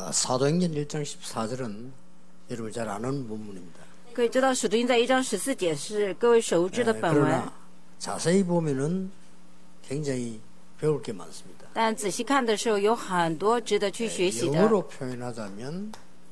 사도행전 1장 14절은 여러분 잘 아는 본문입니다. 可以知道使徒行在1章14节是各位熟知的本文， 그러나 자세히 보면은 굉장히 배울 게 많습니다. 但仔细看的时候有很多值得去学习的。 영어로 표현하자면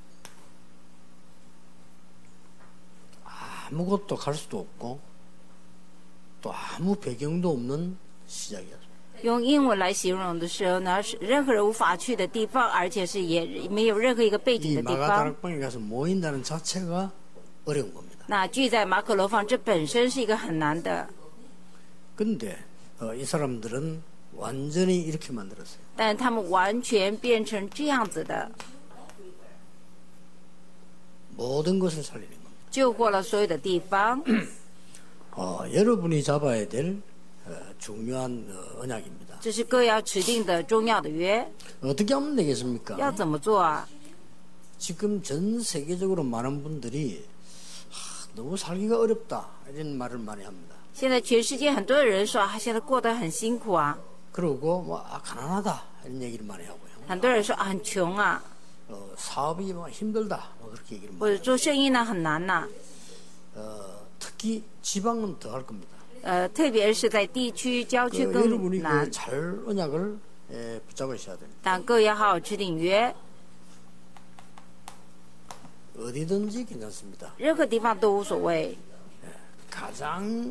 아무것도 갈 수도 없고 또 아무 배경도 없는 시작이었습니다. 用英文来形容的时候呢，是任何人无法去的地方，而且是也没有任何一个背景 이 的地方。 마가다락방에 가서 모인다는 자체가 어려운 겁니다. 那聚在马可楼房，这本身是一个很难的。 근데 이 사람들은 완전히 이렇게 만들었어요. 但他们完全变成这样子的， 모든 것을 살리는 겁니다. 救活了所有的地方。 여러분이 잡아야 될 중요한 언약입니다. 这是各要持定的重要的约。 어떻게 하면 되겠습니까? 要怎么做啊？ 지금 전 세계적으로 많은 분들이 너무 살기가 어렵다 이런 말을 많이 합니다. 现在全世界很多人说啊，现在过得很辛苦啊， 그러고 가난하다 이런 얘기를 많이 하고요. 很多人说啊很穷啊， 사업이 힘들다 그렇게 얘기를 或 많이 者做生意呢很难呐、 특히 지방은 더 할 겁니다. 特别是在地区郊区 여러분이 更难。 잘 언약을 붙잡으셔야 됩니다. 但各要好好持定约， 어디든지 괜찮습니다. 任何地方都无所谓。 가장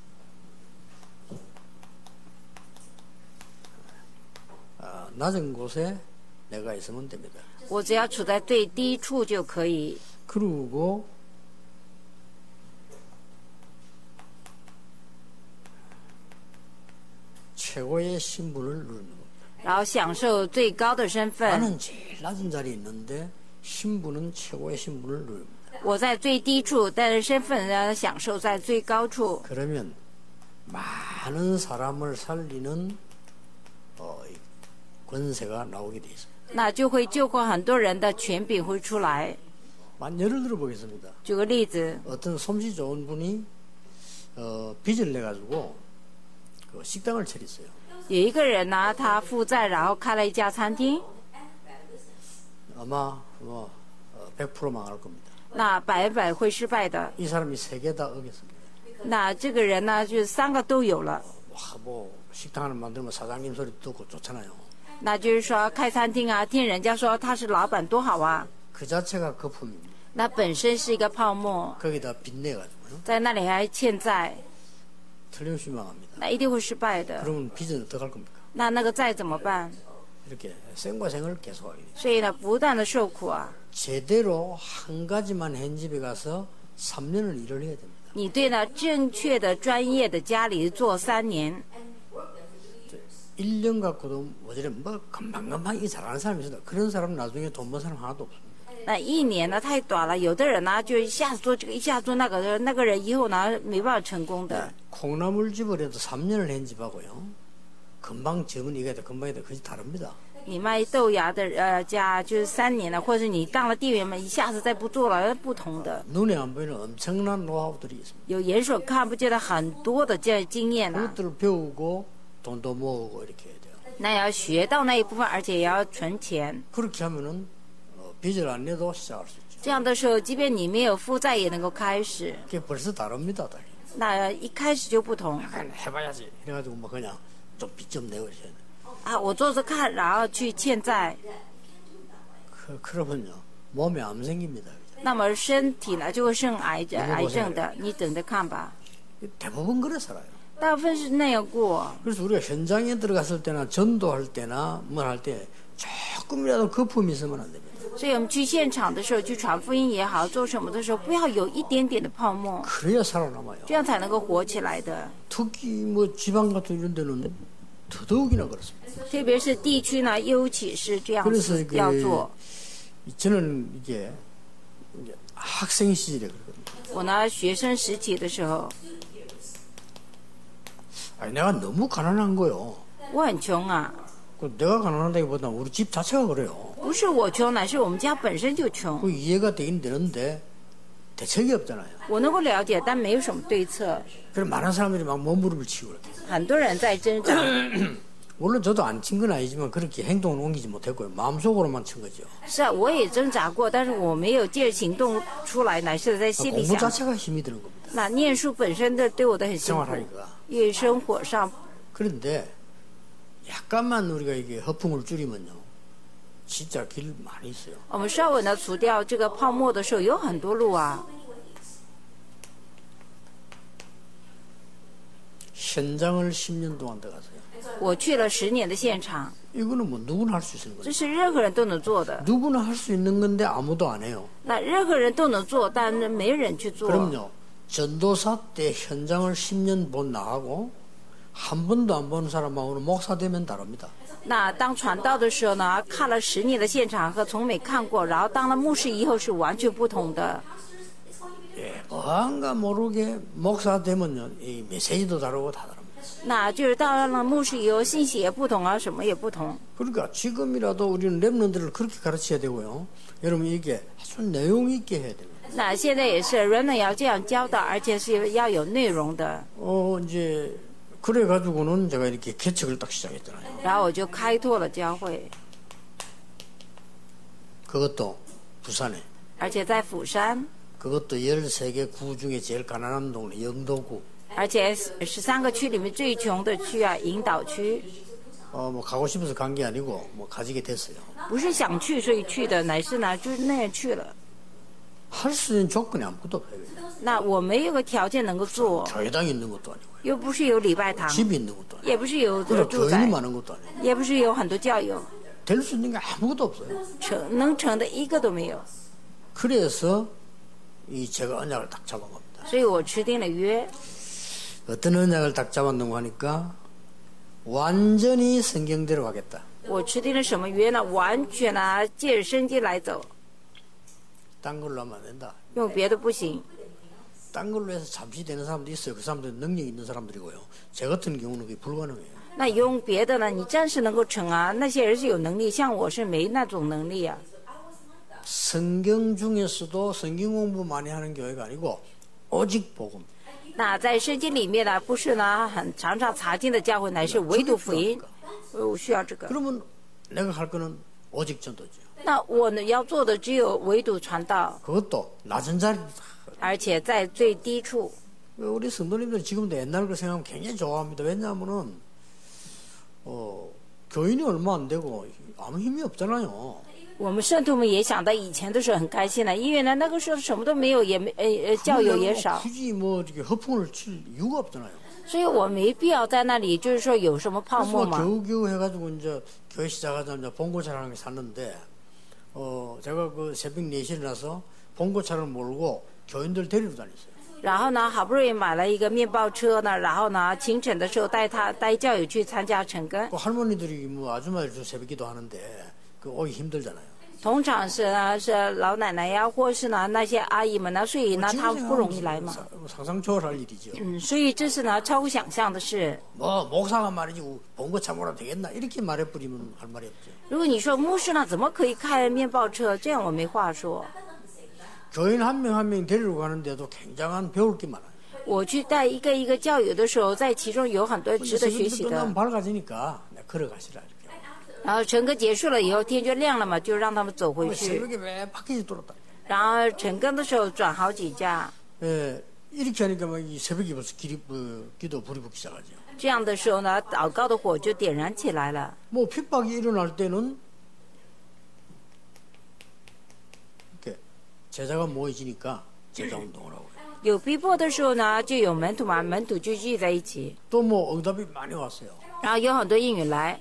낮은 곳에 내가 있으면 됩니다. 我只要处在最低处就可以。 그리고 최고의 신분을 누리는 겁니다. 然后享受最高的身份。 나는 제일 낮은 자리에 있는데 신분은 최고의 신분을 누립니다. 我在最低处，但是身份呢享受在最高处。 그러면 많은 사람을 살리는 권세가 나오게 돼 있습니다. 那就会救活很多人的权柄会出来。 예를 들어 보겠습니다. 举个例子， 어떤 솜씨 좋은 분이 빚을 내 가지고 식당을 차렸어요. 有一个人呢，他负债，然后开了一家餐厅， 아마 100% 망할 겁니다. 那100%会失败的。 이 사람이 3개 다 어겼습니다. 那这个人呢，就是3个都有了。 식당 하나 만들면 사장님 소리 듣고 좋잖아요. 那就是说开餐厅啊，听人家说他是老板多好啊， 그 자체가 거품입니다. 那本身是一个泡沫， 거기다 빚내 가지고요. 在那里还欠债， 틀림없이 망합니다. 那一定会失败的。 그러면 빚은 어떡할 겁니까? 那个债怎么办？ 이렇게 생과 생을 계속하게 돼요. 所以呢，不断的受苦啊。 제대로 한 가지만 한 집에 가서 3년을 일을 해야 됩니다. 你对呢正确的专业的家里做3年， 1년 갖고도 뭐저래 금방금방 이 잘하는 사람이 있어요. 그런 사람은 나중에 돈 번 사람 하나도 없습니다. 那1年呢太短了，有的人呢就一下子做这个，一下子做那个，那个人以后呢没办法成功的。 콩나물집을 해도 3년을 한 집하고요. 금방 젊은이가 돼 금방 해도 그게 다릅니다. 你卖豆芽的家就是3年了，或者你当了店员们，一下子再不做了，不同的。 눈에 안 보이는 엄청난 노하우들이 있습니다. 有眼所看不见的很多的这经验啊， 그것들을 배우고 돈도 모으고 이렇게 해야 돼요. 那也要学到那一部分，而且也要存钱。 그렇게 하면은 빚을 안 내도 시작할 수 있죠. 这样的时候，即便你没有负债，也能够开始。 그게 벌써 다릅니다. 달리. 那一开始就不同 해봐야지. 그래가지고 뭐 그냥 좀 빚 좀 내고 이래야 돼. 啊！我做做看，然后去欠债， 그러면요 몸에 암 생깁니다. 那么身体呢就会生癌症的。你等着看吧， 대부분 그래 살아요. 大部分是那样过。 그래서 우리가 현장에 들어갔을 때나 전도할 때나 뭘 할 때 조금이라도 거품이 있으면 안 됩니다. 所以我们去现场的时候，去传福音也好，做什么的时候，不要有一点点的泡沫， 그래야 살아남아요. 这样才能够活起来的。 특히 뭐 지방 같은 이런 데는 더더욱이나 그렇습니다. 特别是地区呢，尤其是这样 그래서 子要做。 저는 이제 학생 시절에 그러거든요. 我呢，学生时期的时候， 아니 내가 너무 가난한 거요. 我很穷啊， 내가 가난하다기보다 우리 집 자체가 그래요. 不是我穷，乃是我们家本身就穷。 그 이해가 되긴 되는데 대책이 없잖아요. 我能够了解，但没有什么对策。 그래서 많은 사람들이 막 몸부림을 치고 그래요. 很多人在挣扎， 물론 저도 안 친 건 아니지만 그렇게 행동을 옮기지 못했고요. 마음속으로만 친 거죠. 是啊，我也挣扎过，但是我没有借着行动出来，乃是在心里 공부 想。 자체가 힘이 드는 겁니다. 那念书本身的对我的很辛苦， 생활하니까. 因为生活上。 그런데 약간만 우리가 이게 허풍을 줄이면요. 진짜 길 많이 있어요. 我们稍微呢除掉这个泡沫的时候，有很多路啊。 현장을 10년 동안 들어갔어요. 我去了10年的现场， 이거는 뭐 누구나 할 수 있는 这 거죠. 是任何人都能做的。 누구나 할 수 있는 건데 아무도 안 해요. 那任何人都能做，但是没人去做。 그럼요. 전도사 때 현장을 10년 본 나하고 한 번도 안 보는 사람하고는 목사 되면 다릅니다. 那当传道的时候呢，看了10年的现场和从没看过，然后当了牧师以后是完全不同的。 예, 뭔가 모르게 목사 되면요, 이 메시지도 다르고 다 다릅니다. 那就是当了牧师以后，信息也不同啊，什么也不同。 그러니까 지금이라도 우리는 랩런들을 그렇게 가르쳐야 되고요. 여러분 이게 아주 내용 있게 해야 됩니다. 那现在也是人呢要这样教导，而且是要有内容的。 이제 그래 가지고는 제가 이렇게 개척을 딱 시작했잖아요. 然后我就开拓了教会， 그것도 부산에. 而且在釜山， 그것도 13개 구 중에 제일 가난한 동네 영도구. 而且13个区里面最穷的区啊，引导区。 뭐 가고 싶어서 간 게 아니고 뭐 가지게 됐어요. 不是想去所以去的，乃是呢就是那样去了。 할 수 있는 조건이 아무것도 없어요. 那我没有个条件能够做， 교회당이 있는 것도 아니고 又不是有礼拜堂， 집이 있는 것도 아니고 也不是有这个 그리고 住 교인이 宅， 많은 것도 아니고 也不是有很多教友， 될 수 있는 게 아무것도 없어요. 能成的一个都没有。 그래서 이 제가 언약을 딱 잡은 겁니다. 所以我持定了约。 어떤 언약을 딱 잡았는고 하니까 완전히 성경대로 가겠다. 我持定了什么约呢？完全呢借着圣经来走， 딴 걸로 하면 안 된다. 用别的不行。 딴 걸로 해서 잠시 되는 사람도 있어요. 그 사람들은 능력 있는 사람들이고요. 제 같은 경우는 그게 불가능해요. 那用别的呢？你暂时能够成啊，那些人是有能力，像我是没那种能力啊。 성경 중에서도 성경 공부 많이 하는 교회가 아니고 오직 복음. 那在圣经里面呢，不是呢很常常查经的教会，乃是唯独福音。我需要这个。 그러면 내가 할 거는 오직 전도죠. 那我呢要做的只有唯独传道， 그것도 낮은 자리. 而且在最低处。 우리 성도님들 지금도 옛날 거 생각하면 굉장히 좋아합니다. 왜냐하면은 교인이 얼마 안 되고 아무 힘이 없잖아요. 我们圣徒们也想到以前的时候很开心的，因为呢那个时候什么都没有，也没教友也少， 굳이 뭐 이렇게 허풍을 칠 이유가 없잖아요. 所以我没必要在那里就是说有什么泡 그래서 沫 막 嘛。 겨우겨우 해가지고 이제 교회 시작하자마자 봉고차라는 게 샀는데 제가 그 새벽 4시에 일어나서 봉고차를 몰고 교인들 데리러 다녔어요. 然后呢，好不容易买了一个面包车呢，然后呢，清晨的时候带教友去参加晨更。 그 할머니들이 뭐 아줌마들 좀 새벽기도 하는데 그 오기 힘들잖아요. 通常是呢是老奶奶呀，或是呢那些阿姨们呢，所以呢她不容易来嘛。 상상 초월할 일이죠. 所以这是呢超乎想象的事。 뭐 목사가 말이지 봉고차 몰아도 되겠나 이렇게 말해버리면 할 말이 없죠. 如果你说牧师呢，怎么可以开面包车？这样我没话说。 교인 한 명 한 명 데리러 가는데도 굉장한 배울 게 많아요. 我去带一个一个教友的时候，在其中有很多值得学习的。 끝나면 밝아지니까 걸어가시라 이렇게. 然后晨更结束了以后，天就亮了嘛，就让他们走回去。 새벽에 왜 바퀴지 돌았다. 然后晨更的时候转好几家， 예, 이렇게 하니까 막 이 새벽에 벌써 기도 불이 붙기 시작하죠. 这样的时候呢，祷告的火就点燃起来了。 뭐 핍박이 일어날 때는 이렇게 제자가 모여지니까 제자 운동을 하고. 有逼迫的时候呢，就有门徒嘛，门徒就聚在一起， 또 뭐 응답이 많이 왔어요. 然后有很多应允来。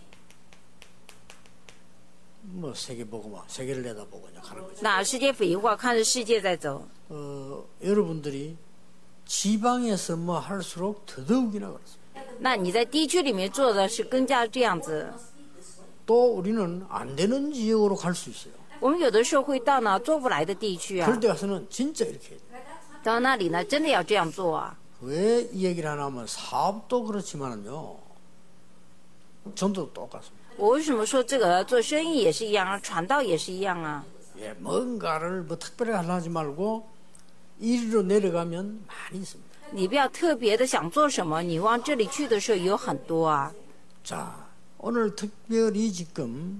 뭐 세계 보고 막 세계를 내다보고 그냥 가는 거죠. 那世界福音化，看着世界在走。 여러분들이 지방에서 뭐 할수록 더더욱이나 그렇습니다. 那你在地区里面做的是更加这样子。 또 우리는 안 되는 지역으로 갈 수 있어요. 我们有的时候会到呢做不来的地区啊， 그럴 때 가서는 진짜 이렇게 해야 돼요. 到那里呢真的要这样做啊。 왜 이 얘기를 하나 하면 사업도 그렇지만은요. 전도 똑같습니다. 我为什么说这个做生意也是一样啊，传道也是一样啊？ 예, 뭔가를 뭐 특별하게 하려 하지 말고 이리로 내려가면 많이 있습니다. 你不要特别的想做什么，你往这里去的时候有很多啊。 자, 오늘 특별히 지금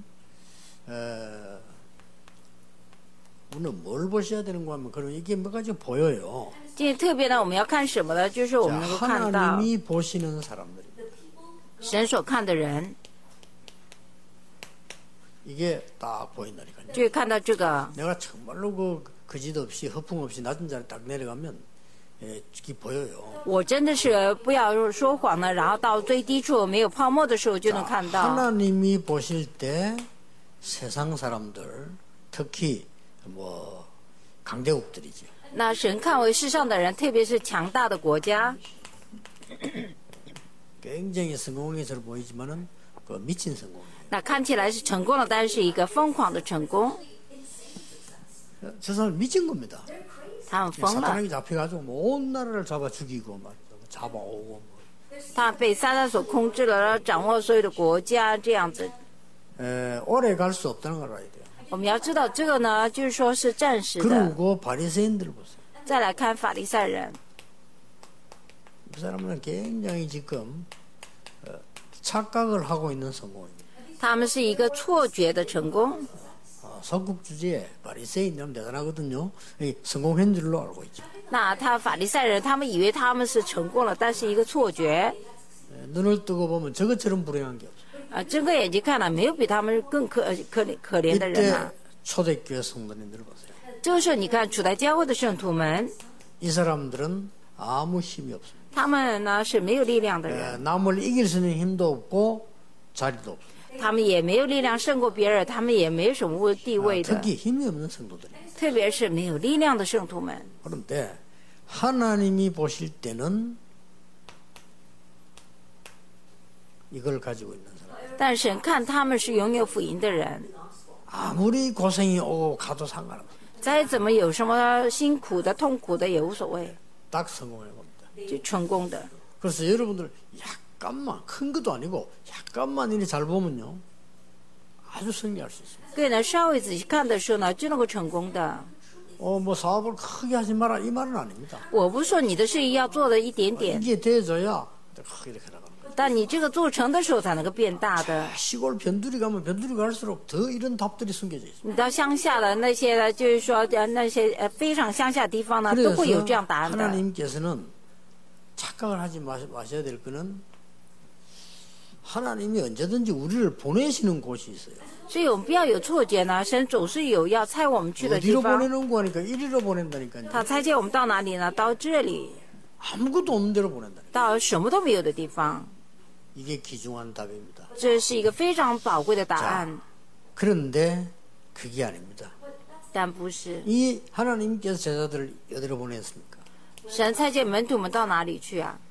오늘 뭘 보셔야 되는 거 하면 그럼 이게 몇 가지 보여요. 今天特别呢，我们要看什么呢？就是我 자, 们能够看到 하나님이 보시는 사람들입니다. 神所看的人， 이게 딱 보인다니까요. 就会看到这个。 내가 정말로 거짓 없이 허풍 없이 낮은 자리 딱 내려가면 이게 보여요. 我真的是不要说谎呢，然后到最低处没有泡沫的时候就能看到。 하나님이 보실 때 세상 사람들 특히 뭐 강대국들이죠. 那神看为世上的人，特别是强大的国家， 굉장히 성공해서 보이지만은 그 미친 성공. 那看起来是成功了，但是一个疯狂的成功， 저 사람 미친 겁니다. 他们疯了， 사탄에게 잡혀가지고 온 나라를 잡아 죽이고 막 잡아오고. 他被撒旦所控制了，然后掌握所有的国家，这样子。 오래 갈 수 없다는 걸 알아야 돼요. 我们要知道这个呢，就是说是暂时的。 그리고 바리새인들을 보세요. 再来看法利赛人， 그 사람은 굉장히 지금 착각을 하고 있는 성공입니다. 他们是一个错觉的成功。 서국 주제에 바리새인이라면 대단하거든요. 성공한 줄로 알고 있죠. 那法利赛人，他们以为他们是成功了，但是一个错觉。 눈을 뜨고 보면 저것처럼 불행한 게 없어요. 睁开眼睛看了，没有比他们更可怜的人 이때 啊。 초대교회 성도님들 보세요. 这个时候，你看初代教会的圣徒们， 이 사람들은 아무 힘이 없습니다. 他们呢是没有力量的人， 남을 이길 수 있는 힘도 없고 자리도 없어요. 他们也没有力量胜过别人，他们也没有什么地位的， 특히 힘이 없는 성도들이. 特别是没有力量的圣徒们。 그런데 하나님이 보실 때는 이걸 가지고 있는 사람. 但神看他们是拥有福音的人， 아무리 고생이 오고 가도 상관없어요. 再怎么有什么辛苦的、痛苦的也无所谓， 딱 성공해 봅니다. 就成功的。 그래서 여러분들 약간만 큰 것도 아니고 약간만 이렇게 잘 보면요 아주 승리할 수 있습니다. 各位呢，稍微仔细看的时候呢，就能够成功的。 뭐 사업을 크게 하지 마라 이 말은 아닙니다. 我不是说你的生意要做的一点点， 이게 돼줘야 크게 이렇게 나가는 거예요. 但你这个做成的时候才能够变大的。 시골 변두리 가면 변두리 갈수록 더 이런 답들이 숨겨져 있습니다. 你到乡下的那些呢，就是说那些非常乡下的地方呢，都会有这样答案的。 하나님께서는 착각을 하지 마셔야 될 거는 하나님이 언제든지 우리를 보내시는 곳이 있어요. 所以我们不要有错觉呢，神总是有要差我们去的地 어디로 方。 보내는 거 하니까 이리로 보낸다니까요. 他差遣我们到哪里呢？到这里， 아무것도 없는 데로 보낸다. 到什么都没有的地方。 이게 귀중한 답입니다. 这是一个非常宝贵的答案， 그런데 그게 아닙니다. 但不是 이 하나님께서 제자들을 어디로 보냈습니까? 神差遣门徒们到哪里去啊？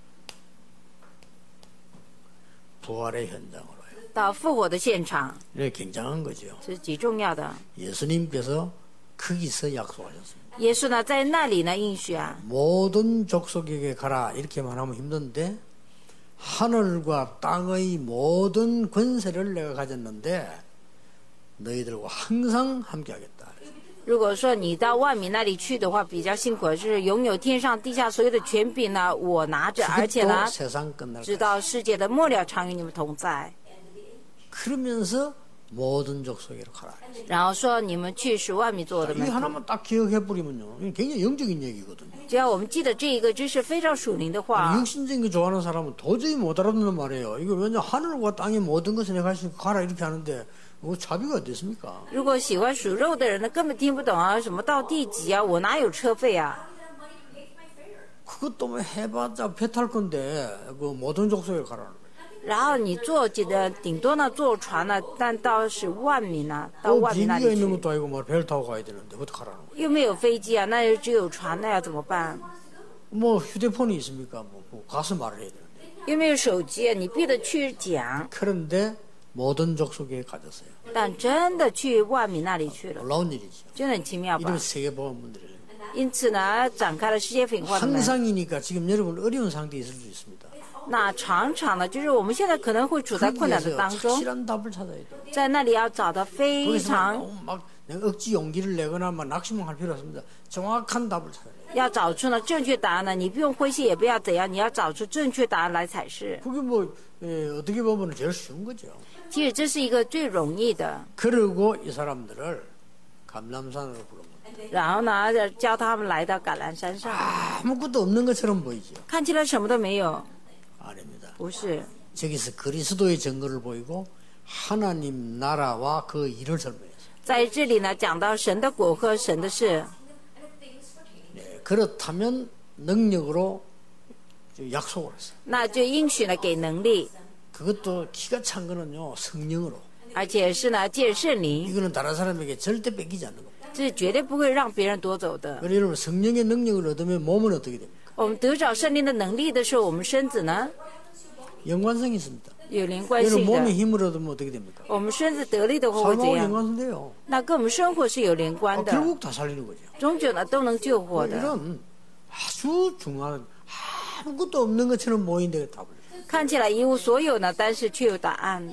부활의 현장으로요. 到复活的现场， 이게 굉장한 거죠. 这是极重要的。 예수님께서 거기서 약속하셨습니다. 耶稣呢，在那里呢应许啊， 모든 족속에게 가라 이렇게만 하면 힘든데 하늘과 땅의 모든 권세를 내가 가졌는데 너희들과 항상 함께하겠다. 如果说你到万民那里去的话，比较辛苦，就是拥有天上地下所有的权柄呢，我拿着，而且 그것도 呢， 세상 끝날 直 거야. 到世界的末了，常与你们同在。 그러면서 모든 족속에로 가라. 然后说你们去使万民做我的 이 门徒。 하나만 딱 기억해 버리면요, 이게 굉장히 영적인 얘기거든요. 只要我们记得这一个，这是非常属灵的话。 육신적인 거 좋아하는 사람은 도저히 못 알아듣는 말이에요. 이거 왜냐 하늘과 땅의 모든 것을 내가 할 수 있고 가라 이렇게 하는데 뭐 자비가 어딨습니까? 如果喜欢属肉的人呢，根本听不懂啊，什么到地级啊，我哪有车费啊？ 그것도 뭐 해봤자 배 탈 건데 그 모든 족속에 가라는 거예요. 然后你坐顶多呢坐船呢，但到是万民啊，到万民那 비행기가 里 있는 去， 것도 아니고 뭐 배를 타고 가야 되는데 어떻게 가라는 거예요? 又没有飞机啊，那就只有船，那要怎么办？ 뭐 휴대폰이 있습니까? 뭐 가서 말을 해야 되는데. 又没有手机，你必得去讲。 그런데 모든 족속에 가졌어요. 但真的去万民那里去了， 놀라운 일이죠. 真的很奇妙吧 이런 ？ 세계보험분들이 因此呢，展开了世界品化的门。 항상이니까 지금 여러분 어려운 상태에 있을 수 있습니다. 那常常呢，就是我们现在可能会处在困难的 거기에서 当中， 확실한 답을 찾아야 돼요. 在那里要找到非 거기서 常 막 내가 억지 용기를 내거나 막 낙심할 필요 없습니다. 정확한 답을 찾아야 돼요. 要找出呢正确答案呢，你不用灰心，也不要怎样，你要找出正确答案来才是。 그게 뭐 어떻게 보면 제일 쉬운 거죠. 其实这是一个最容易的。 그리고 이 사람들을 감람산으로 부릅니다. 然后呢，叫他们来到橄榄山上， 아무것도 없는 것처럼 보이죠. 看起来什么都没有， 아닙니다. 不是。 저기서 그리스도의 증거를 보이고 하나님 나라와 그 일을 설명했어요. 在这里呢，讲到神的果和神的事。 네, 그렇다면 능력으로 약속을 했어요. 那就应许呢给能力， 그것도 기가 찬 거는요 성령으로. 而且是呢借圣灵， 이거는 다른 사람에게 절대 뺏기지 않는 겁니다. 这是绝对不会让别人夺走的。 그래서 여러분 성령의 능력을 얻으면 몸은 어떻게 됩니까? 我们得着圣灵的能力的时候，我们身子呢 연관성이 있습니다. 有连贯 여러분 性 몸에 的。 힘을 얻으면 어떻게 됩니까? 我们身子得力的话会怎 삶하고 样？ 연관성돼요. 那跟我们生活是有连贯的， 결국 다 살리는 거죠. 终究呢都能救活的。 이런 아주 중요한 아무것도 없는 것처럼 보이는데 답을. 看起来一无所有呢，但是却有答案。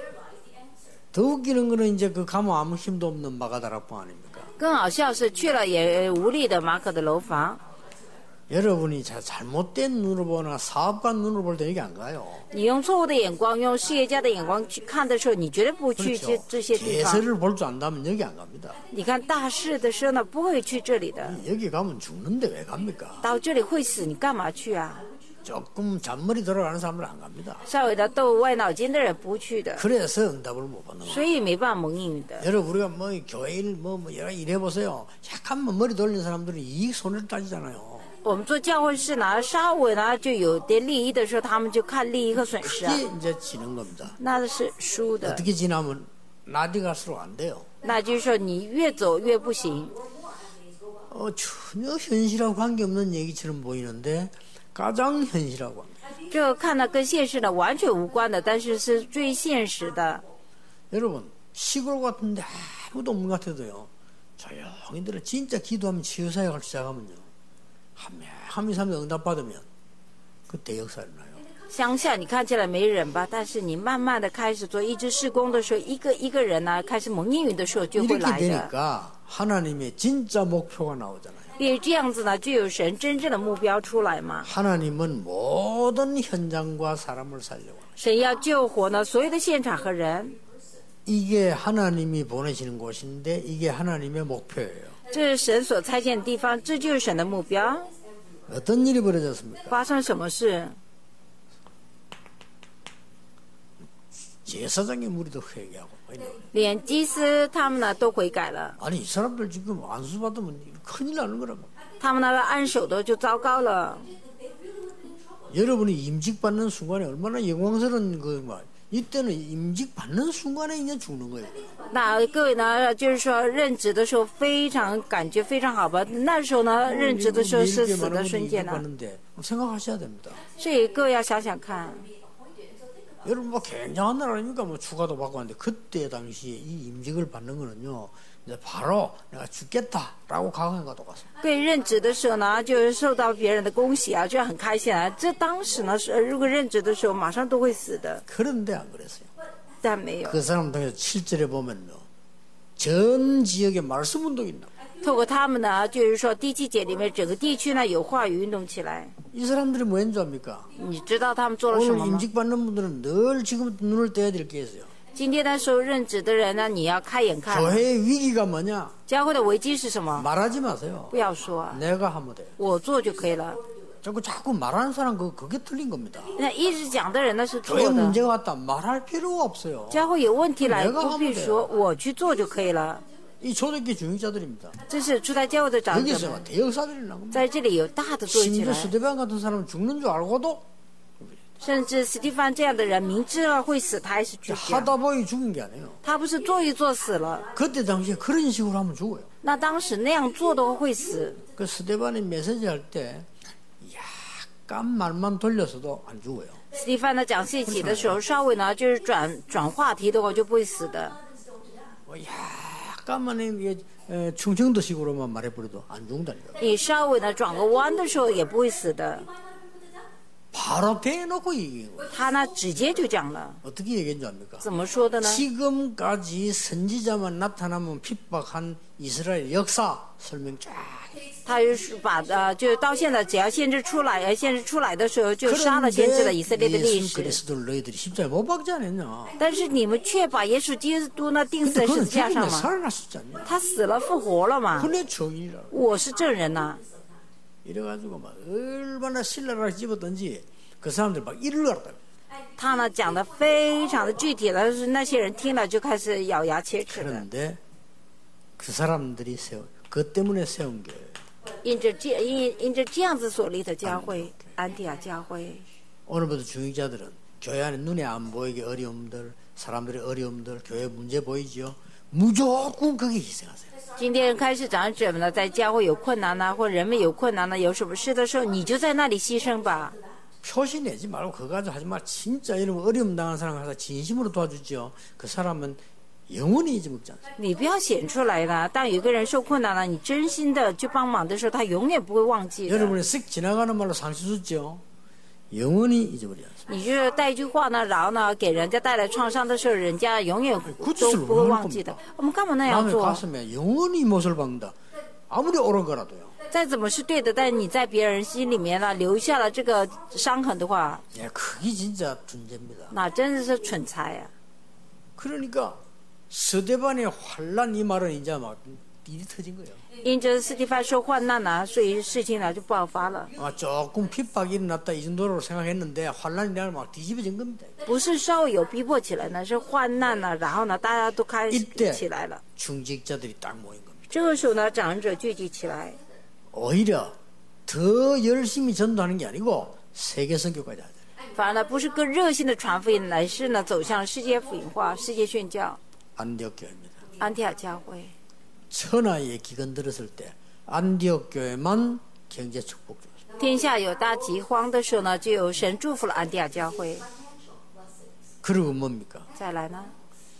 더 웃기는 거는 이제 그 가면 아무 힘도 없는 마가다락방 아닙니까? 更好笑是去了也无力的马可的楼房。 여러분이 잘못된 눈으로 보거나 사업가 눈으로 볼 때 여기 안 가요. 你用错误的眼光，用事业家的眼光去看的时候，你绝对不会去 그렇죠. 这些地方。 제사를 볼 줄 안다면 여기 안 갑니다. 你看大事的时候呢，不会去这里的。 여기 가면 죽는데 왜 갑니까? 到这里会死，你干嘛去啊？ 조금 잔머리 돌아가는 사람들 안 갑니다. 稍微的斗歪脑筋的人不去的， 그래서 응답을 못 받는 거예요. 所以没办法蒙应允的。 여러분 우리가 뭐 교회 일 뭐 여러 일 해보세요. 약간만 머리 돌리는 사람들은 이익 손해를 따지잖아요. 我们做教会是呢，稍微呢就有点利益的时候，他们就看利益和损失啊， 그게 이제 지는 겁니다. 那是输的。 어떻게 지나면 나디 갈수록 안 돼요. 那就是说你越走越不行。 전혀 현실하고 관계없는 얘기처럼 보이는데 가장 현실하고 관계. 这个看呢跟现实呢完全无关的，但是是最现实的。 여러분 시골 같은데 아무도 없는 것 같아도요. 조용히 들어 진짜 기도하면 치유사역을 시작하면요. 한미 삼에 응답받으면 그때 역사를 나요. 乡下你看起来没人吧，但是你慢慢的开始做医治事工的时候，一个人呢开始蒙应允的时候就会 이렇게 来的。 되니까 하나님의 진짜 목표가 나오잖아요. 因为这样子呢，就有神真正的目标出来嘛。 하나님은 모든 현장과 사람을 살려고 합니다. 神要救活呢所有的现场和人， 이게 하나님이 보내시는 곳인데 이게 하나님의 목표예요. 这是神所差遣的地方，这就是神的目标。 어떤 일이 벌어졌습니까? 发生什么事？ 제사장의 무리도 회개하고. 连祭司他们呢都悔改了， 아니 이 사람들 지금 안수 받으면 큰일 나는 거라고. 他们呢按手的就糟糕了。 여러분이 임직 받는 순간에 얼마나 영광스러운 그 말. 이때는 임직 받는 순간에 이제 죽는 거예요. 那各位呢，就是说任职的时候非常感觉非常好吧？那时候呢，任职的时候是死的瞬间呢。 받는데 생각하셔야 됩니다. 所以各位要想想看， 여러분 뭐 굉장한 날 아닙니까? 뭐 추가도 받고 하는데 그때 당시에 이 임직을 받는 거는요. 이제 바로 내가 죽겠다라고 각오한 것과 똑같습니다. 各位任职的时候呢，就是受到别人的恭喜啊，就很开心啊。这当时呢，是如果任职的时候马上都会死的， 그런데 안 그랬어요. 但没有。 그 사람 통해서 7절에 보면요. 전 지역에 말씀 운동이 있나. 透过他们呢，就是说第7节里面整个地区呢有话语运动起来。 이 사람들이 뭐 했는 줄 압니까? 你知道他们做了什 오늘 么吗？ 임직 받는 분들은 늘 지금 눈을 떼야 될 게 있어요. 今天的时候任职的人呢，你要开眼看。 교회의 위기가 뭐냐? 教会的危机是什么？ 말하지 마세요. 不要说， 내가 하면 돼요. 我做就可以了。 자꾸 말하는 사람 그게 틀린 겁니다. 那一直讲的人那是错 교회 的。 문제가 왔다 말할 필요가 없어요. 教会有问题来， 내가 不必 하면 说， 돼요. 我去做就可以了。 이 초대교회 중직자들입니다. 这是初代教会的长者 여기서 们， 대역사들이 나는 겁니다. 在这里有大的做起 심지어 来。 스데반 같은 사람은 죽는 줄 알고도 甚至斯蒂芬这样的人，明知道会死，他还是去讲。 하다 보니 죽은 게 아니에요. 他不是做一做死了， 그때 당시에 그런 식으로 하면 죽어요. 那当时那样做的话会死。 그 스데반이 메시지 할 때 약간 말만 돌렸어도 안 죽어요. 斯蒂芬呢讲信息的时候，稍微呢就是转话题的话就不会死的。 뭐 약간만 이게 충청도식으로만 말해버려도 안 죽는다니까. 你稍微呢转个弯的时候也不会死的。 바로 대놓고 얘기한 거예요. 他呢直接就讲了， 어떻게 얘기한 줄 압니까? 怎么说的呢？ 지금까지 선지자만 나타나면 핍박한 이스라엘 역사 설명 쫙. 他就是把就是到现在只要先知出来，先知出来的时候就杀了先知的以色列的历 예수 史。 그리스도를 너희들이 십자가에 못 박지 않았냐? 但是你们却把耶稣基督呢钉死 근데 在十 그는 字架上 죽음에 嘛， 살아났었지 않냐? 他死了复活了嘛， 그내 증인이라. 我是证人呐、 이래가지고 막 얼마나 신랄하게 집었던지 그 사람들 막 이를 알았다. 他呢讲的非常的具体的，是那些人听了就开始咬牙切齿的。 그런데 그 사람들이 그 때문에 세운 게 因着这样子所立的教会，安提亚教会。 오늘부터 중직자들은 교회 안에 눈에 안 보이게 어려움들, 사람들의 어려움들, 교회 문제 보이지요? 무조건 거기 희생하세요. 今天开始长者们呢，在教会有困难呐、或者人们有困难呢，有什么事的时候，你就在那里牺牲吧。 표시 내지 말고 그거 가지고 하지 마. 진짜 이런 어려움 당한 사람 가서 진심으로 도와주지요. 그 사람은 영원히 잊어먹지 않습니다. 你不要显出来了。当有一个人受困难了，你真心的去帮忙的时候，他永远不会忘记的。 여러분이 쓱 지나가는 말로 상처 줬죠. 영원히 잊어버리지 않습니다. 你就是带一句话呢，然后呢，给人家带来创伤的时候，人家永远都不会忘记的。我们干嘛那样 남의 做？ 가슴에 영원히 못을 박는다. 아무리 옳은 거라도요. 再怎么是对的，但是你在别人心里面呢留下了这个伤痕的话， 예, 그게 진짜 존재입니다. 那真的是蠢材呀、 그러니까 스데반의 환란 이 말은 이제 막 일이 터진 거예요. 因着斯蒂芬受患难呢，所以事情呢就爆发了。 조금 핍박이 일어났다 이 정도로 생각했는데 환란이라는 막 뒤집어진 겁니다. 不是稍微有逼迫起来呢，是患难呢，然后呢，大家都开始 이때 起来了。 중직자들이 딱 모인 겁니다. 这个时候呢，长者聚集起来， 오히려 더 열심히 전도하는 게 아니고 세계 선교까지 하자. 反而呢不是更热心的传福音，乃是呢走向世界福音化、世界宣教。 안디옥 교회입니다. 安提亚教会， 천하의 기근 들었을 때 안디옥 교회만 경제 축복 줬습니다. 天下有大饥荒的时候呢，就有神祝福了安提亚教会。 그리고 뭡니까? 再来呢，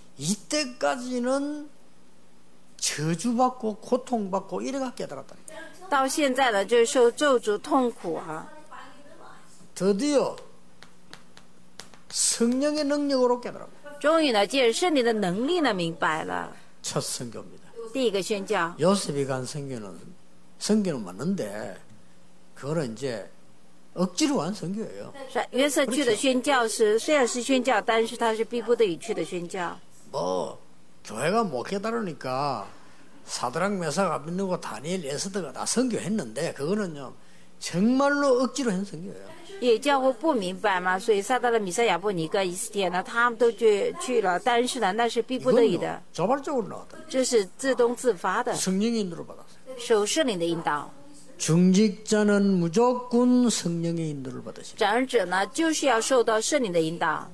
이때까지는 저주받고 고통받고 이래가 깨달았다. 到现在呢，就是受咒诅痛苦啊， 드디어 성령의 능력으로 깨달았다. 终于呢，借着圣灵的能力呢，明白了。 첫 선교입니다. 第一个宣教， 요셉이 간 선교는 맞는데 그거는 이제 억지로 한 선교예요. 是约瑟去的宣教是虽然是宣教，但是他是逼不得已去的宣教。 뭐 교회가 못 깨달으니까 사드락 메삭 아벳느고 다니엘 에스더가 다 선교했는데 그거는요 정말로 억지로 한 선교예요. 也教会不明白嘛，所以撒旦的米赛亚伯尼跟以斯帖呢，他们都去了，但是呢，那是逼不得已的， 자발적으로 나왔다. 这是自动自发的， 성령의 인도를 받았어요. 受圣灵的引导。 중직자는 무조건 성령의 인도를 받으시라. 长者呢，就是要受到圣灵的引导。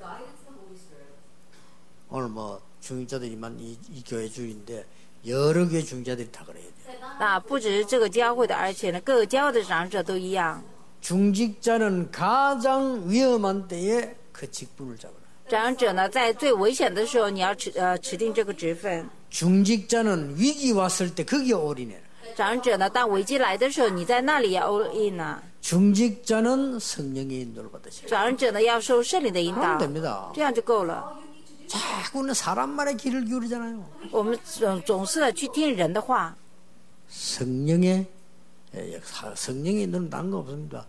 오늘 뭐 중직자들이만 이 교회 주인데 여러 교회 중직자들이 다 그래야 돼요. 那不只是这个教会的，而且呢，各个教会的长者都一样。 중직자는 가장 위험한 때에 그 직분을 잡아라. 长者呢，在最危险的时候，你要指定这个职分。 중직자는 위기 왔을 때 거기에 올인해라. 长者呢，当危机来的时候，你在那里要 all in 啊。 중직자는 성령의 인도를 받으시라. 长者呢，要受圣灵的引 그러면 导， 됩니다. 这样就够了。 자꾸는 사람 말에 귀를 기울이잖아요. 我们总是呢去听人的话。 성령의 역사, 성령의 인도는 다른 거 없습니다.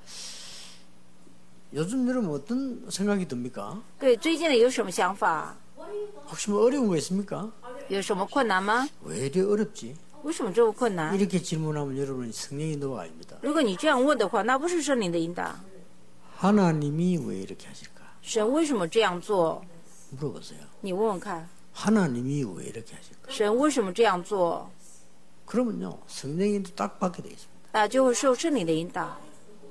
요즘 여러분 어떤 생각이 듭니까? 对，最近呢有什么想法？ 혹시 뭐 어려운 거 있습니까? 有什么困难吗？ 왜 이렇게 어렵지? 为什么这么困难？ 이렇게 질문하면 여러분은 성령의 인도가 아닙니다. 如果你这样问的话，那不是圣灵的引导。 하나님이 왜 이렇게 하실까? 神为什么这样做？ 물어보세요. 你问问看， 하나님이 왜 이렇게 하실까? 神为什么这样做？ 그러면요 성령의 인도 딱 받게 되겠습니다. 那就会受圣灵的引导。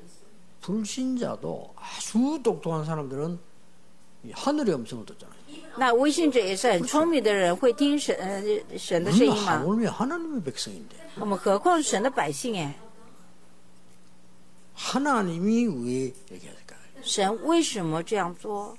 불신자도 아주 똑똑한 사람들은 이 하늘의 음성을 듣잖아요. 那微信者也是很聪明的人，会听神的声 우리는 音嘛。 하물며 하나님의 백성인데 我们何况神的百姓哎， 하나님이 왜 이렇게 하실까? 神为什么这样做？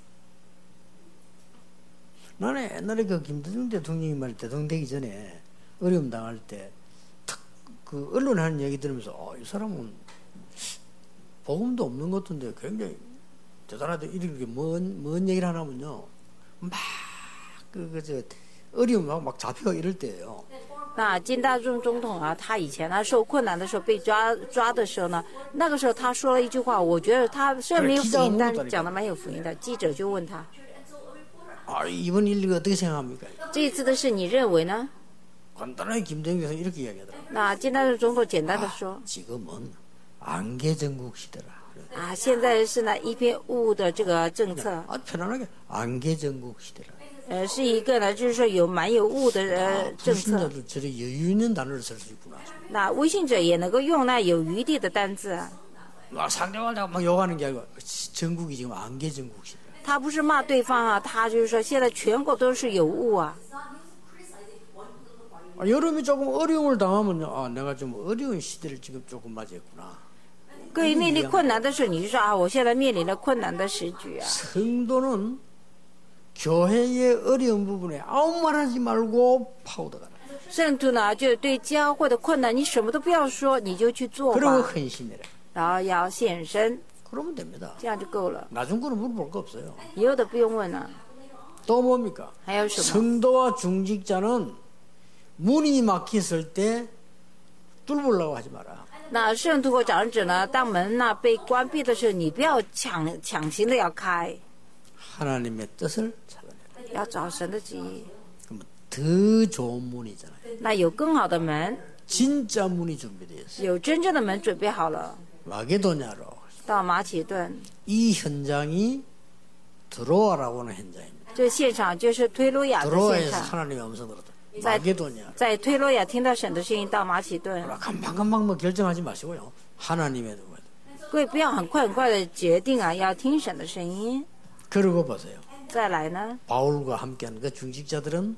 나는 옛날에 그 김대중 대통령이 말 대통령 되기 전에 어려움 당할 때 그 언론에 하는 얘기 들으면서 이 사람은 복음도 없는 것 같은데 굉장히 대단하다. 이렇게 뭔 얘기를 하냐면요. 막, 어려움 막 잡히고 이럴 때예요. 那金大中总统啊，他以前呢受困难的时候被抓的时候呢，那个时候他说了一句话，我觉得他虽然没有福音，但讲的蛮有福音的。记者就问他， 이번 일 어떻게 생각합니까? 这一次的事你认为呢？ 간단하게 김정일에서 이렇게 이야기하더라고요. 那金大中总统简单的说， 지금은 안개전국 시대라. 啊，现在是呢一片雾的这个政策， 편안하게 안개전국 시대라. 是一个呢就是说蛮有雾的政策。 불신자도 저렇게 여유 있는 단어를 쓸 수 있구나. 那微信者也能够用那有余地的单字啊。 막 상대방을 막 욕하는 게 아니고 전국이 지금 안개전국 시대. 他不是骂对方啊，他就是说现在全国都是有雾啊。 여름이 조금 어려움을 당하면 내가 좀 어려운 시대를 지금 조금 맞이했구나. 各位面临困难的时候，你就说啊，我现在面临了困难的时局啊。 성도는 교회의 어려운 부분에 아무 말하지 말고 파고들어가라. 圣徒呢，就对教会的困难，你什么都不要说，你就去做 그리고 吧， 헌신해라. 然后要献身， 그러면 됩니다. 这样就够了。 나중 거는 물어볼 거 없어요. 以后的不用问了。 또 뭡니까? 还有什么？ 성도와 중직자는 문이 막혔을 때 뚫으려고 하지 마라. 那圣徒和长者呢，当门呢被关闭的时候，你不要强行的要开， 하나님의 뜻을 찾아내라. 要找神的旨意。 그러면 더 좋은 문이잖아요. 那有更好的门， 진짜 문이 준비되어 있어요. 有真正的门准备好了。 마게도냐로 到马其顿， 이 현장이 드로아라고는 현장입니다. 这现场就是推罗亚的现 드로아에서 场， 하나님의 음성 들었다. 마게도냐. 在推罗亚听到神的声音，到马其顿。 금방금방 뭐 결정하지 마시고요. 하나님의 누가. 各位不要很快的决定啊，要听神的声音。 그러고 보세요. 再来呢， 바울과 함께하는 그 중직자들은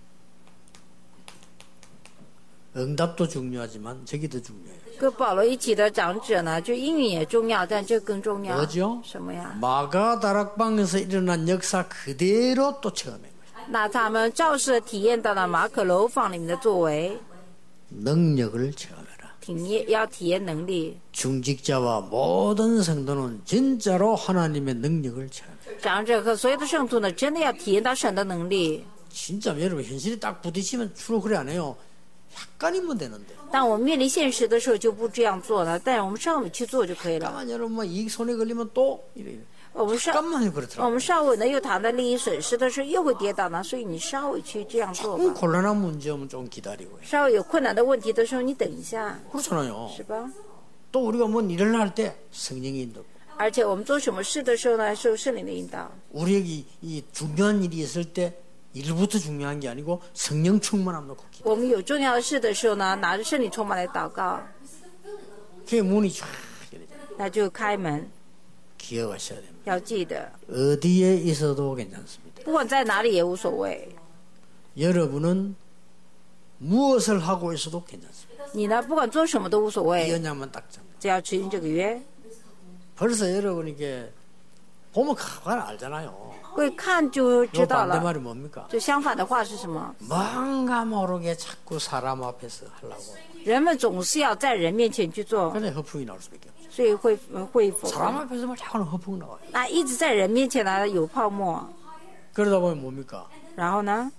응답도 중요하지만 저기 더 중요해요. 跟保罗一起的长者呢，就英语也重要，但这更重要。 뭐죠? 什么呀？ 마가 다락방에서 일어난 역사 그대로 또 체험한 거예요. 那他们照实地体验到了马可楼坊里面的作为， 능력을 체험해라. 要体验能力。 중직자와 모든 성도는 진짜로 하나님의 능력을 체험해라. 长者和所有的圣徒呢，真的要体验到神的能力。 진짜 여러분 현실이 딱 부딪히면 주로 그래 안 해요. 약간이면 되는데. 当我们面临现实的时候就不这样做了，但是我们稍微去做就可以了。 잠깐만 여러분 뭐 이익 손해 걸리면 또 이래. 我们 잠깐만 그렇더라고. 我们稍微呢又谈到利益损失的时候又会跌倒呢，所以你稍微去这样做 조금 吧。 곤란한 문제 오면 좀 기다리고 해. 稍微有困难的问题的时候，你等一下， 그렇잖아요. 是吧？ 또 우리가 뭔 일을 할 때 성령이 인도. 而且我们做什么事的时候呢，受圣灵的引导。 우리에게 이 중요한 일이 있을 때 일부터 중요한 게 아니고 성령 충만함 놓고 기도. 我们有重要的事的时候呢，拿着圣灵充满来祷告， 그게 문이 쫙 열리죠. 那就开门。 기억하셔야 됩니다. 要记得， 어디에 있어도 괜찮습니다. 不管在哪里也无所谓。 여러분은 무엇을 하고 있어도 괜찮습니다. 你呢，不管做什么都无所 이 谓， 언약만 딱 잡니다. 只要执行这个约。 벌써 여러분 이게 보면 가만 알잖아요. 各位看就知 요 道了。 반대말이 뭡니까? 就相反的话是什么？ 뭔가 모르게 자꾸 사람 앞에서 하려고. 人们总是要在人面前去做， 그래 허풍이 나올 수밖에 없죠. 所以会否 사람 认。 앞에서만 자꾸 허풍 나와요. 那一直在人面前呢有泡沫， 그러다 보면 뭡니까? 然后呢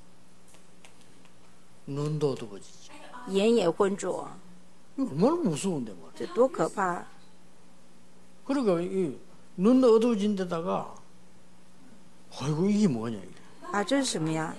눈도 어두워지죠. 眼也昏浊， 얼마나 무서운데 뭐. 这多可怕！ 그러니까 이눈 어두워진 데다가 아이고 이게 뭐냐 이게. 啊，这是什么呀？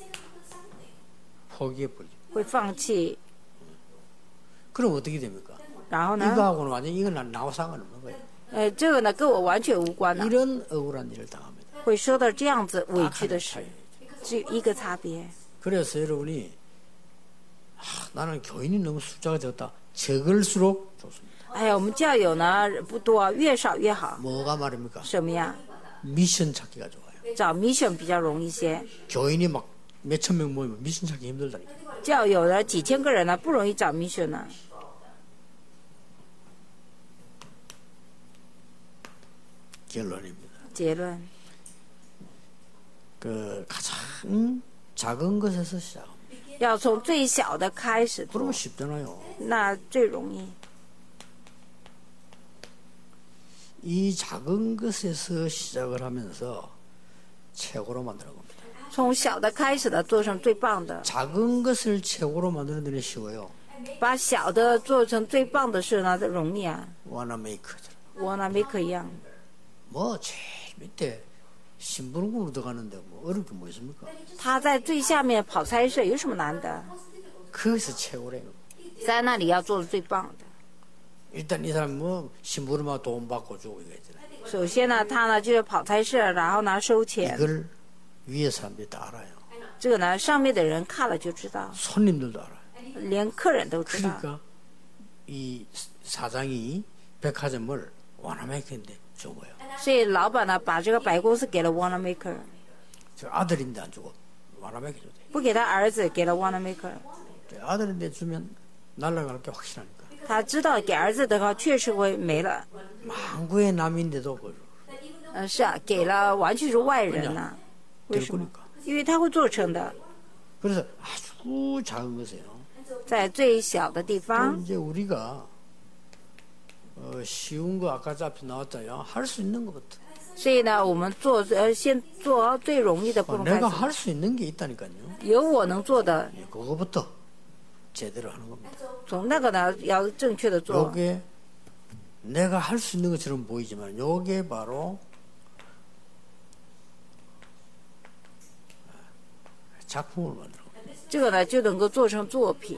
포기해버리죠. 会放弃， 그럼 어떻게 됩니까? 然后呢？ 이거하고는 완전 이건 나와 상관없는 거예요. 这个呢跟我完全无关了， 이런 억울한 일을 당합니다. 会受到这样子委屈的 딱 事 하나의 ， 只有一个差别。 그래서 여러분이 나는 교인이 너무 숫자가 적다. 적을수록 좋습니다. 哎呀，我们教友呢不多，越少越好。 뭐가 말입니까? 什么呀？ 미션 찾기가 좋아요. 找 mission 比较容易些。 교인이 막 몇천 명 모이면 미션 찾기 힘들다니까. 教友呢几千个人呢，不容易找 mission 呢。 결론입니다. 结论， 그 가장 작은 것에서 시작합니다. 要从最小的开始做 그러면 ， 쉽잖아요. 那最容易。 이 작은 것에서 시작을 하면서 최고로 만드는 겁니다. 从小的开始的做成最棒的， 작은 것을 최고로 만드는 데는 쉬워요. 把小的做成最棒的事呢，容易啊。 와나메이커처럼. 워너메이커一样， 뭐 제일 밑에 신부름으로 들어가는데 뭐 어려울 게 뭐 있습니까? 他在最下面跑差事有什么难的？ 거기서 최고래요. 在那里要做的最棒的。 일단 이 사람 뭐 신부름하고 돈 받고 주고 이거 있잖아요. 首先呢，他呢就是跑差事，然后呢收钱。 이걸 위에 사람들이 다 알아요. 这个呢，上面的人看了就知道， 손님들도 알아요. 连客人都知道。 그러니까 이 사장이 백화점을 와나메이커인데 준 거예요. 所以老板呢，把这个百货公司给了 워너메이커， 저 아들인데 안 주고 와나메이커 줬대. 不给他儿子，给了 워너메이커。 아들인데 주면 날아갈 게 확실하니까. 他知道给儿子的话确实会没了。 망구의 남인데도 그걸 是啊，给了完全是外人呐、为 될 什么？ 거니까. 因为他会做成的， 그래서 아주 작은 것이에요. 在最小的地 또 方。 이제 우리가 쉬운 거 아까 앞에 나왔잖아요. 할 수 있는 것부터. 所以呢，我们先做最容易的部分开 내가 始。 할 수 있는 게 있다니까요. 有我能做的， 그거부터 제대로 하는 겁니다. 从那个呢要正确的做。 요게 내가 할 수 있는 것처럼 보이지만 요게 바로 작품을 만드는 겁니다. 这个呢就能够做成作品。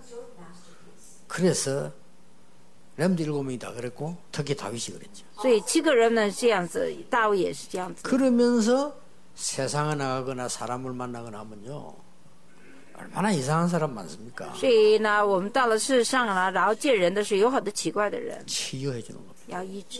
그래서 렘드 7명이 다 그랬고 특히 다윗이 그랬죠. 所以7个人呢这样子，大卫也是这样子。 그러면서 세상에 나가거나 사람을 만나거나 하면요. 얼마나 이상한 사람 많습니까? 所以呢，我们到了世上呢，然后见人的时候，有很多奇怪的人， 치유해 주는 겁니다. 要医治。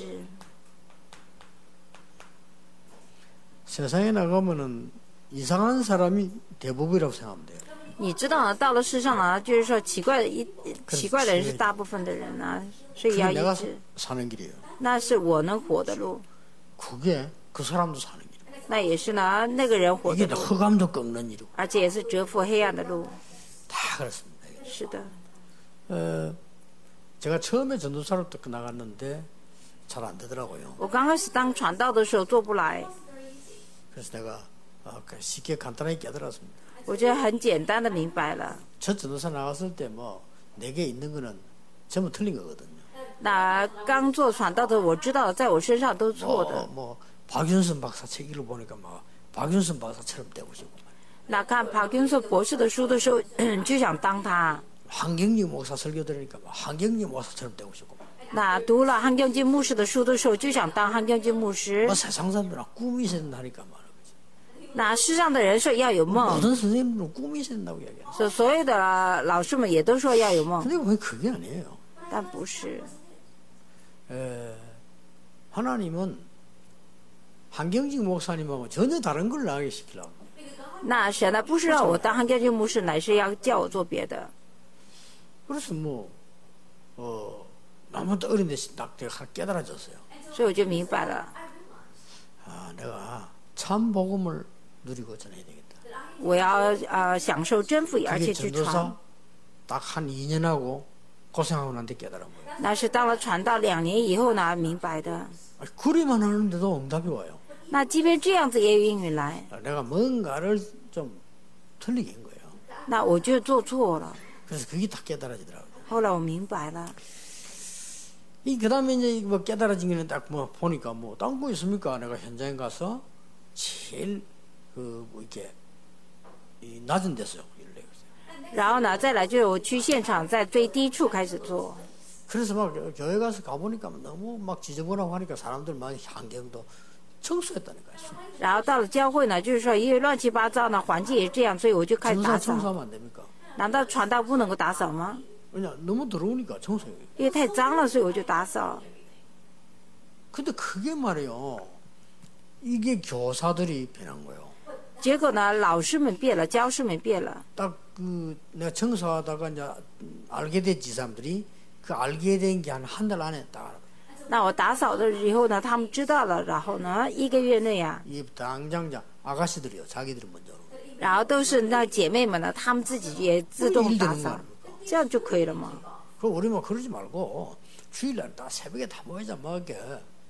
세상에 나가면은 이상한 사람이 대부분이라고 생각하면 돼요. 你知道呢，到了世上呢，就是说奇怪的人是大部分的人呢，所以 그게 要 내가 医治。 사는 길이에요. 那是我能活的路， 그게 그 사람도 사는 길이에요. 那也是呢那个人活 이게 的路， 흑암도 꺾는 일이고 而且也是折服黑暗的路。 다 그렇습니다. 是的， 제가 처음에 전도사로 딱 나갔는데 잘 안 되더라고요. 我刚开始当传道的时候做不来， 그래서 내가 쉽게 간단하게 깨달았습니다. 我觉得很简单的明白了。 첫 전도사 나갔을 때 뭐 내게 있는 거는 전부 틀린 거거든요. 那刚做传道的，我知道在我身上都错的。 뭐 박윤선 박사 책 읽어보니까 막 박윤선 박사처럼 되고 싶고 那看帕金森博士的书的时候，就想当他。 한경직 목사 설교 들으니까 막 한경직 목사처럼 되고 싶고 那读了汉경金牧师的书的时候，就想当汉경金牧师 뭐 。 세상 사람들은 꿈이 있어야 된다니까 말이야. 那世上的人说要有梦， 모든 선생님들은 꿈이 있어야 된다고 이야기해요. 所有的老师们也都说要有梦， 근데 왜 그게 아니에요. 但不是。 하나님은 한경직 목사님하고 전혀 다른 걸 나가게 시키려고. 那神呢，不是让我当汉경金牧师，乃是要叫我做别的。 그래서 너무 어린데 딱 깨달아졌어요. 所以我就明白了， 내가 참 복음을 누리고 전해야 되겠다. 我要享受真福音，而 그게 且去传 전도사 。 딱 한 2년 하고 고생하고 난데 깨달은 거예요. 那是当了传道2年以后呢明白的。 그리만 하는데도 응답이 와요. 那即便这样子也有应允来， 내가 뭔가를 좀 틀리게 한 거예요. 那我就做错了。 그래서 그게 다 깨달아지더라고요. 后来我明白了。 그 다음에 이제 뭐 깨달아진 거는 딱 뭐 보니까 뭐 딴 거 있습니까? 내가 현장에 가서 제일 뭐 이렇게 낮은 데서 일을 해요. 然后呢，再来就是我去现场，在最低处开始做。 그래서 막 교회 가서 가보니까 너무 막 지저분하고 하니까 사람들 막 환경도 청소했다니까요. 然后到了教会呢，就是说因为乱七八糟呢，环境也是这样，所以我就开始 전사 打扫。 청소하면 안 됩니까? 难道传道不能够打扫吗？ 왜냐 너무 더러우니까 청소해요. 因为太脏了，所以我就打扫。 근데 그게 말이에요. 이게 교사들이 변한 거예요. 结果呢，老师们变了，教师们变了。 딱 내가 청소하다가 이제 알게 됐지 사람들이 그 알게 된 게 한 달 안에 딱 알아. 那我打扫了以后呢，他们知道了，然后呢，1个月内啊， 이 당장자 아가씨들이요. 자기들이 먼저. 然后都是那姐妹们呢，她们自己也自动打扫，这样就可以了吗？ 그 우리 뭐 그러지 말고 주일날 다 새벽에 다 모이자 먹게.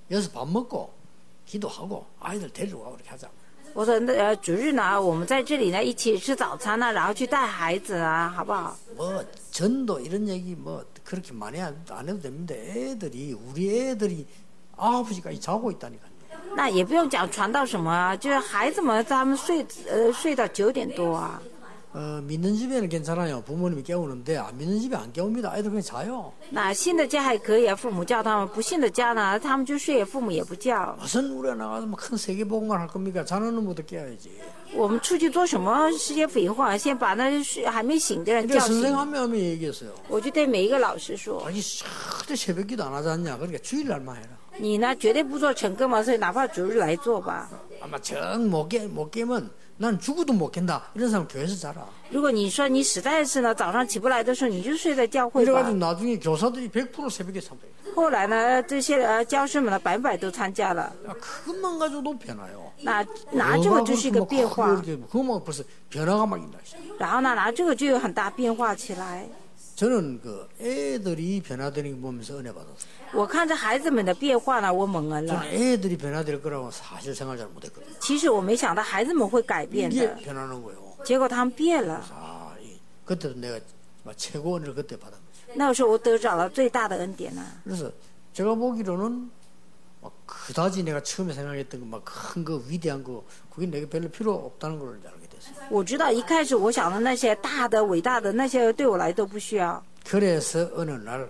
여기서 밥 먹고 기도하고 아이들 데리고 가고 그렇게 하자. 我说主日呢，我们在这里呢一起吃早餐呢，然后去带孩子啊，好不好？ 뭐 전도 이런 얘기 뭐 그렇게 많이 안 해도 됩니다. 우리 애들이 9시까지 자고 있다니까요. 那也不用讲传道什么啊，就是孩子们他们睡到9点多啊。 믿는 집에는 괜찮아요. 부모님이 깨우는데 안 믿는 집에 안 깨웁니다. 아이들 그냥 자요. 那信的家还可以啊，父母叫他们；不信的家呢，他们就睡，父母也不叫。 무슨 우리가 나가서 뭐 큰 세계복음만 할 겁니까? 자는 놈부터 깨워야지. 我们出去做什么世界福音化？先把那还没醒的人叫 선생 醒。 한 명이 얘기했어요. 我就对每一个老师说 아니 절대 새벽기도 안 하지 않냐? 그러니까 주일날만 해라. ：“ 你呢，绝对不做晨更嘛，所以哪怕主日来做吧。 아마 정 못 깨면 난 죽어도 못 깬다. 이런 사람 교회에서 자라. 如果你说你实在是呢，早上起不来的时候，你就睡在教会吧。 이래가지고 나중에 교사들이 100% 새벽에 참석해. 后来呢，这些教师们呢，100%都参加了。 그것만 가지고도 변화요. 拿这个就是一个变化， 그만 벌써 변화가 막 있나. 然后呢，拿这个就有很大变化起来。 저는 그 애들이 변화되는 거 보면서 은혜 받았어요. 我看着孩子们的变化呢，我蒙恩了。 저는 애들이 변화될 거라고 사실 생각 잘 못했거든요. 其实我没想到孩子们会改变 이게 的， 변하는 거예요. 结果他们变了。 그때도 내가 최고 은혜를 그때 받은 거죠. 那个时候我得着了最大的恩典呢。 그래서 제가 보기로는 막 그다지 내가 처음에 생각했던 거 막 큰 거 위대한 거 그게 내게 별로 필요 없다는 걸 알게 됐어요. 我知道一开始我想的那些大的、伟大的那些对我来都不需要。 그래서 어느 날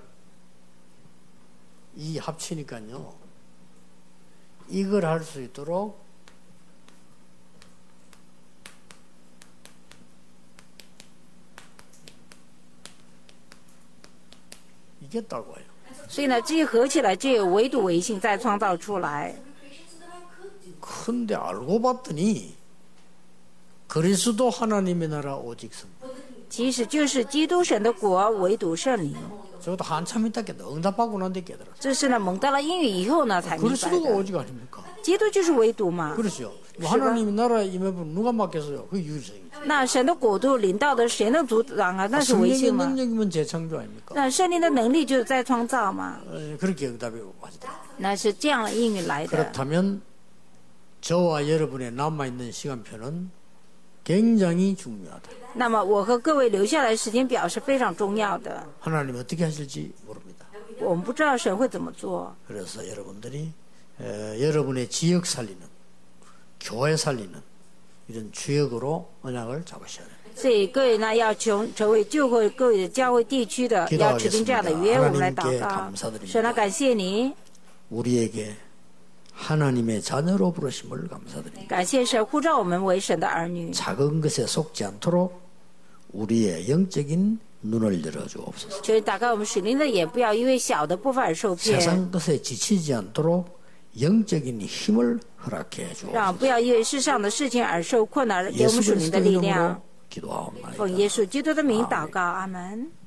이 합치니까요. 이걸 할 수 있도록 이겼다고 해요. 所以呢，这些合起来就有唯独唯性再创造出来。 근데 알고 봤더니 그리스도 하나님의 나라 오직 성. 其实就是基督神的国，唯独圣灵。 저것도 한참 있다 깨달아. 응답하고 난 뒤 깨달아. 这是呢，蒙到了应允以后呢，才明白 그리스도가 的。 오직 아닙니까? 基督就是唯独嘛。 그렇죠. 뭐 하나님의 나라에 임해보면 누가 맡겠어요? 그 유일성이죠. 那神的国度领导的谁能阻挡啊？那是唯 성령의 性嘛。 능력이면 재창조 아닙니까? 那圣灵的能力就是在创造嘛。 그렇게 응답이 와지더라고요. 那是这样应允来的。 그렇다면 저와 여러분의 남아있는 시간표는 굉장히 중요하다. 那么我和各位留下来的时间表是非常重要的。 하나님이 어떻게 하실지 모릅니다. 我们不知道神会怎么做。 그래서 여러분들이 여러분의 지역 살리는, 교회 살리는 이런 주역으로 언약을 잡으셔야 돼요. 所以各位呢，要成为救会各位的教会地区的，要制定这样的约，我们来祷告。神啊，感谢你， 우리에게 하나님의 자녀로 부르심을 감사드립니다. 感谢神呼召我们为神的儿女。 작은 것에 속지 않도록 우리의 영적인 눈을 열어주옵소서. 求你打开我们属灵的眼，不要因为小的部分而受骗。 세상 것에 지치지 않도록 영적인 힘을 허락해 让 주옵소서. 不要因为世上的事情而受困难，给我 예수 们属灵的 그리스도 力 이름으로 量。 기도하옵나이다. 奉耶稣基督的名祷告，阿门。